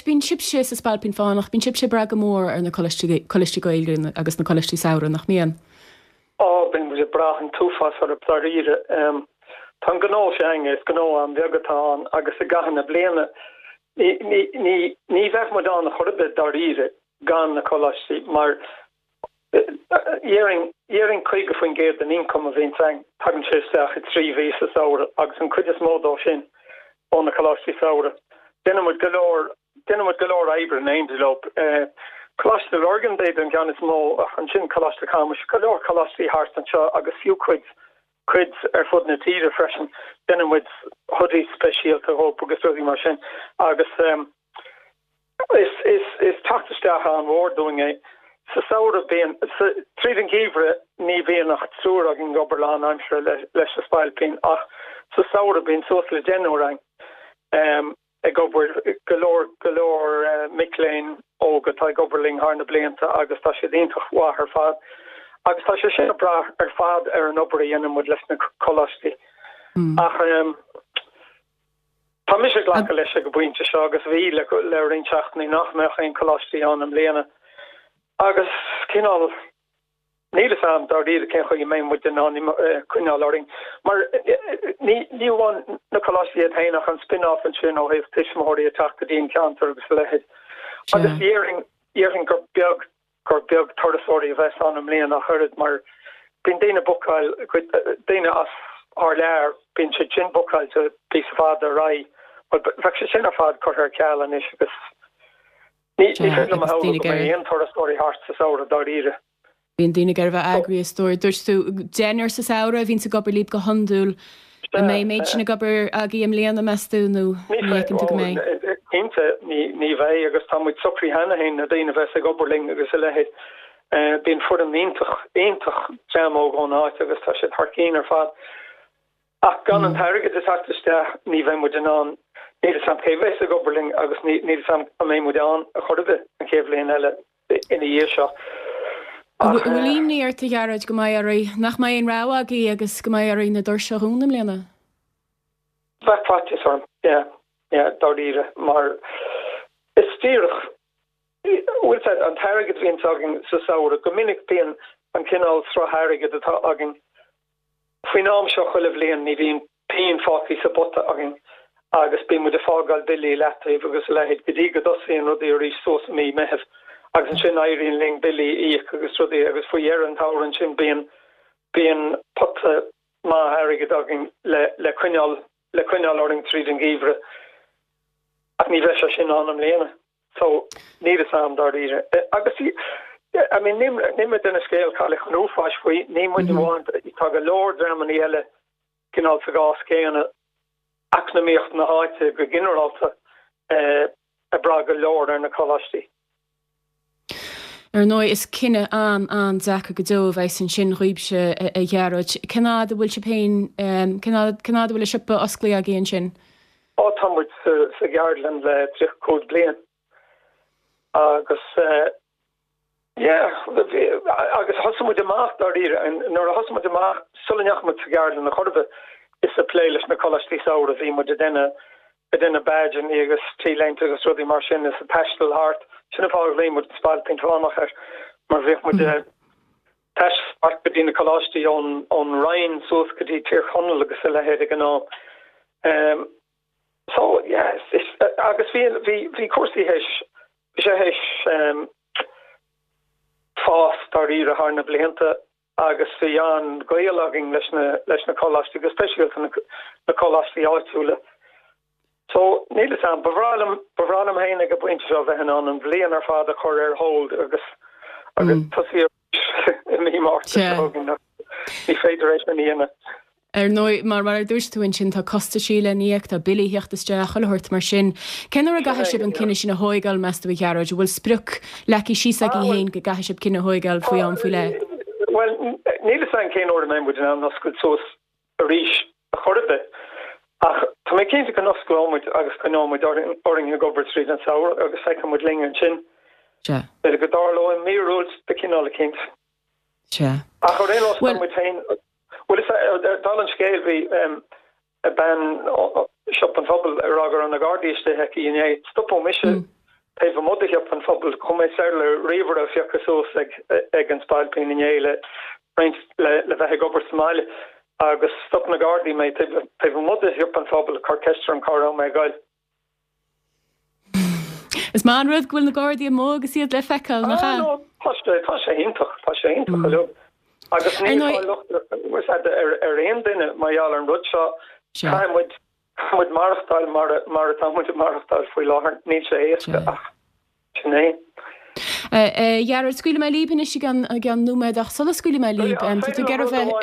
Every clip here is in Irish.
bín sibse sa spalpin fánach, bín sibse brag mór ar na choistí goilgrinn agus na choistí saoire nach mian. Bin mu brachen túfas ar a plaríre. Tá gó sé enge is gó an vegatá agus a gahan a bliana. Ní bheith mod an chorbe daríre gan na choistí, mar Iering chuige foin géir den income a vín sang tagan sé seach 3 ví saoire agus an chuidir módá sin ó na choistí saoire. Dinne moet galoor eiber neimdelop. Cholesterol organ dé an gan is mó an sin cholesterol kam galoor cholesterol hart an agus few quids fud na tíre freschen. Dinne moet hoodie special te hoop agus rudi mar sin agus is tachtesteach an woord doing e. Sa saoire ben tríden givre ní ben nach soer agin goberlaan aimsre leis a spilpin ach sa saoire ben social genrang. E gober galoor Micklein óga tá goberling haar na blianta agus tá sé dintach wa haar fad agus tá sé sin bra ar fad ar an opí en mod leis na choistí ach tá mis gla leis go buinte se agus ví le rinseachní nach meach ein choistí an am léana agus kinál níle sam daríide ken chu mé mu den an kunnaling mar níháin na choistí héinach an spin-off an sin ó heh tiismóí a tadín cantar agus lehead agus éing gur beag thorasóí a bheits an am léana nach churid mar bin déine bokáil déine as haar leir bin se gin bokáil a pí fad a rai ve se sin a fad chu ar ceall an is agus ní an thorasóí hart sa saoire daríide. Bhíon duine gar bheith agri stóir dúirú déanaar sa saoire a bhín sa gobar líb go handúil a mé méid sinna gobar a í am léana meúnú go mé. Inte ní bheith agus tá muid soprí hena hen a déine bheits a goberling agus a lehéid bíon fu an éintach jamó gá áit agus tá sé thcíín ar fad. Ach gan an teige is hatiste ní bheith mu an ní sam cé bheits a goberling agus ní sam a mé mu an a chorbe an céhléon eile ina dhé seo. Bhfuilíní ar tehearad go maiarí nach mai an rá í agus go maiarí na dúir seúnam léana? Bheitpáis orm, daríre, mar is tíirech bhfuil an teirigid bhíon agin sa saoire go minic bíon an cinál thrathirigid atá agin faoin am seo chuileh léon ní bhíon peon fáí sa bota agin agus bí mu de fágáil bilí letaíh agus lehéid godí go dosíon rudí rí sós mí meheh agus an sin éirín ling bilí íoch agus rudí agus faoéar an táran sin bíon potta má airigid agin le cuineál oring tríd an gíomhre ach ní bheith sin an am léana so ní sam daríre agus nimime den scéil chaile an úfáis faoi ní mu bháin tá go leir an eile cinál sa gás céanna acnamíocht na háite go generalta a bra go leir ar na choistí. Ar nó is cinenne an decha go dómh éis an sin riibse a dhearad. Canada bhfuil se péin Canada bhfuil sipa osclaí a géon sin? Á támuid sa Geardland le 3 cód blian. Agus agus hosamid amach daríre an nuair a hosamid amach sulinneachmid sa Geardland na chorbe is a pléiles na choistí saoire bhí mu denna badge an agus tíleint agus rudí mar sin is a pastel hart. Sinna fá lé mu spalpin fánach mar bhíh mu teis art bedína choistí ón Ryan sos gotí tír chonel agus a lehéad gan ná. So yes, agus bhí cuasaí sé héis fás daríre haar na blianta agus bhí an gaolagin leis na choistí agus speisialt na choistí áitiúla. So níle sam bhrálam héine go buinte seo bheithan an bblion ar fád a chur ar hold agus tosí mí mar ní féidiréis na íana. Ar nó mar dúirstúin sin tá costa síle níocht a bilíochttas choirt mar sin. Cenar a gathe sib an cinenne sin na hóigáil measta bh cearad, bhfuil spruc lecí sísa í héin go gathe sib cinenne hóigáil faoi an fao le. Well, níle san cén or mé bud an nascud sós a ríis a chorbe. Ach, tá mé cénta go nosclóid agus canóid oring a Gobert Street an saoir agus feicem mud ling an sin. Be go darló an mérúils de cinál a cinint. A chu ré os mu tain well is dal an scéil bhí a ben shop an fphobal agur an na Gardaíiste heici in stop ó mise pe modig op an fobal kom sele river of jasos ag an spalpin in éile le bheit gober Somalia agus stop na gardi mei pe modig op an fobal orchestra an kar me gail. Is má rud ghfuil na Guardia mógus siad le fecail nach cha? Tá sé hintoch lo. Agus ní réon duine maiall an rud seo muid marachtáil mar muid marachtáil faoi láthir ní sé éasca ach sinné. Jaar skuile mei liep is gan noemedag zal skuile mei liep tú ge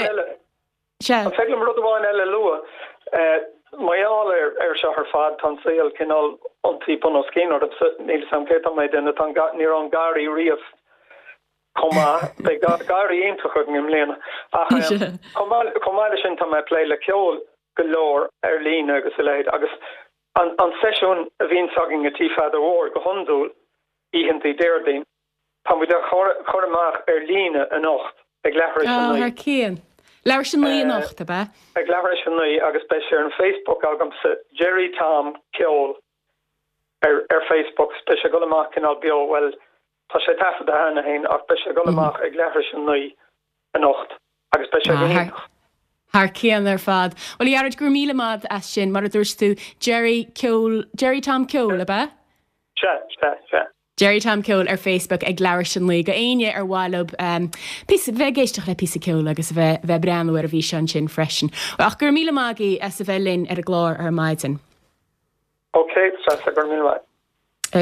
fe rudháin eile lua maiall se haar fad tan séal cinál antipon os cin níl sam ké mei den ní an garí riamh komma be garí einintach im léna komile sin tá mei pléile ceol golóir lína agus leid agus an sesiún a vín sagin a tífad ó go honúil íhintí déirdín pan mu choramach lína a nocht ag lehar céan. Leir sin nuí nacht a be? Ag leir sin nuí agus be sé an Facebook agam sa Jerry Tom Keol Facebook spe go amach cin al bio well tá sé tafa a hena hain ach be go amach ag leir sin nuí a nocht agus be Har céan ar fad. Well iarad gur míle mad as sin mar a dúirstú Jerry Tom Keol a be? Se. Jerry Tom Keol ar Facebook ag leir sin lí go aine ar bháilb bheith géisteach le pí ceol agus bheith breanúir a bhí sean sin freisin. Ach gur míle mágaí as sa bheith linn ar a glár ar maidin. Ok, gur míle.